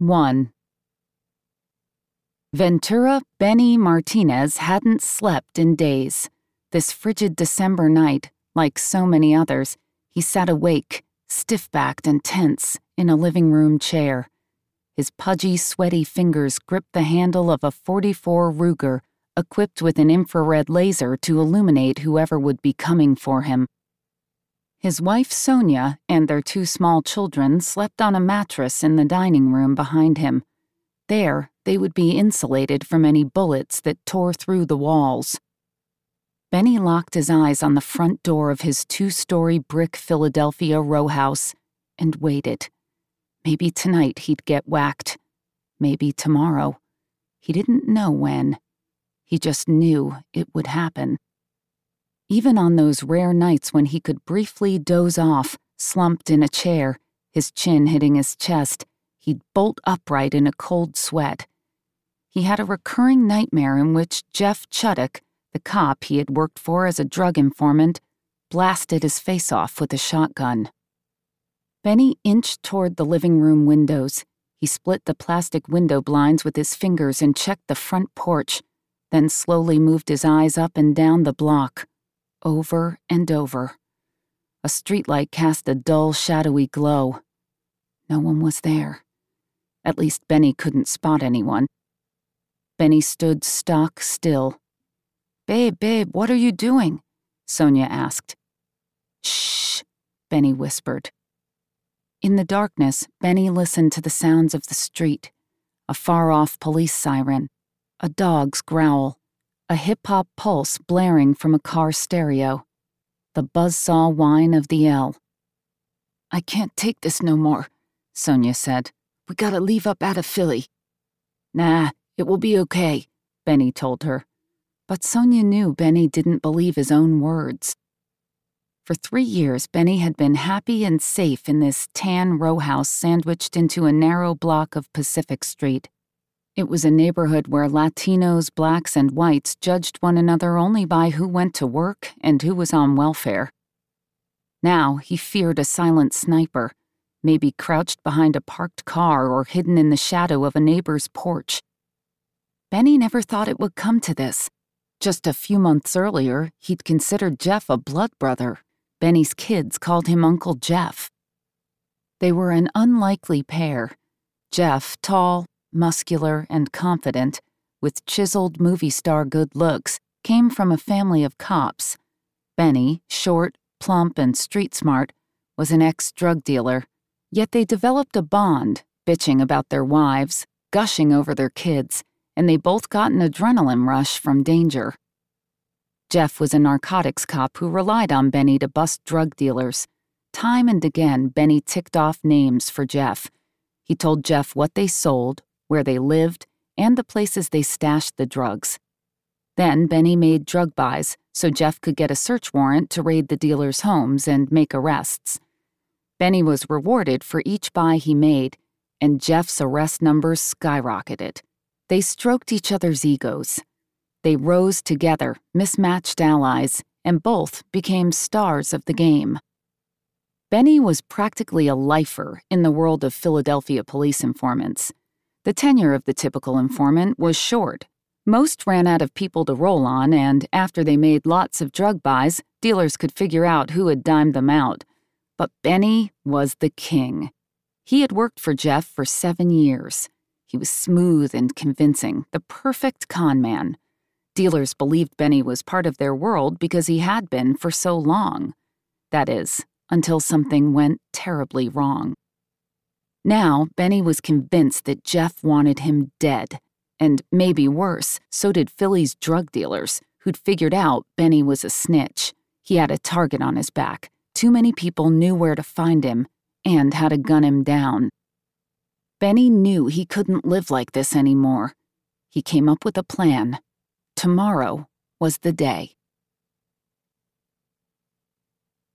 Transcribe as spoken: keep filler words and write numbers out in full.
one. Ventura Benny Martinez hadn't slept in days. This frigid December night, like so many others, he sat awake, stiff-backed and tense, in a living room chair. His pudgy, sweaty fingers gripped the handle of a forty-four Ruger, equipped with an infrared laser to illuminate whoever would be coming for him. His wife Sonia and their two small children slept on a mattress in the dining room behind him. There, they would be insulated from any bullets that tore through the walls. Benny locked his eyes on the front door of his two-story brick Philadelphia row house and waited. Maybe tonight he'd get whacked. Maybe tomorrow. He didn't know when. He just knew it would happen. Even on those rare nights when he could briefly doze off, slumped in a chair, his chin hitting his chest, he'd bolt upright in a cold sweat. He had a recurring nightmare in which Jeff Chuddock, the cop he had worked for as a drug informant, blasted his face off with a shotgun. Benny inched toward the living room windows. He split the plastic window blinds with his fingers and checked the front porch, then slowly moved his eyes up and down the block, over and over. A streetlight cast a dull, shadowy glow. No one was there. At least Benny couldn't spot anyone. Benny stood stock still. "Babe, babe, what are you doing?" Sonia asked. "Shh," Benny whispered. In the darkness, Benny listened to the sounds of the street. A far-off police siren, a dog's growl, a hip-hop pulse blaring from a car stereo, the buzzsaw whine of the L. "I can't take this no more," Sonia said. "We gotta leave up out of Philly." "Nah, it will be okay," Benny told her. But Sonia knew Benny didn't believe his own words. For three years, Benny had been happy and safe in this tan row house sandwiched into a narrow block of Pacific Street. It was a neighborhood where Latinos, blacks, and whites judged one another only by who went to work and who was on welfare. Now he feared a silent sniper, maybe crouched behind a parked car or hidden in the shadow of a neighbor's porch. Benny never thought it would come to this. Just a few months earlier, he'd considered Jeff a blood brother. Benny's kids called him Uncle Jeff. They were an unlikely pair. Jeff, tall, muscular, and confident, with chiseled movie star good looks, came from a family of cops. Benny, short, plump, and street smart, was an ex-drug dealer. Yet they developed a bond, bitching about their wives, gushing over their kids, and they both got an adrenaline rush from danger. Jeff was a narcotics cop who relied on Benny to bust drug dealers. Time and again, Benny ticked off names for Jeff. He told Jeff what they sold, where they lived, and the places they stashed the drugs. Then Benny made drug buys so Jeff could get a search warrant to raid the dealers' homes and make arrests. Benny was rewarded for each buy he made, and Jeff's arrest numbers skyrocketed. They stroked each other's egos. They rose together, mismatched allies, and both became stars of the game. Benny was practically a lifer in the world of Philadelphia police informants. The tenure of the typical informant was short. Most ran out of people to roll on, and after they made lots of drug buys, dealers could figure out who had dimed them out. But Benny was the king. He had worked for Jeff for seven years. He was smooth and convincing, the perfect con man. Dealers believed Benny was part of their world because he had been for so long. That is, until something went terribly wrong. Now, Benny was convinced that Jeff wanted him dead. And maybe worse, so did Philly's drug dealers, who'd figured out Benny was a snitch. He had a target on his back. Too many people knew where to find him and how to gun him down. Benny knew he couldn't live like this anymore. He came up with a plan. Tomorrow was the day.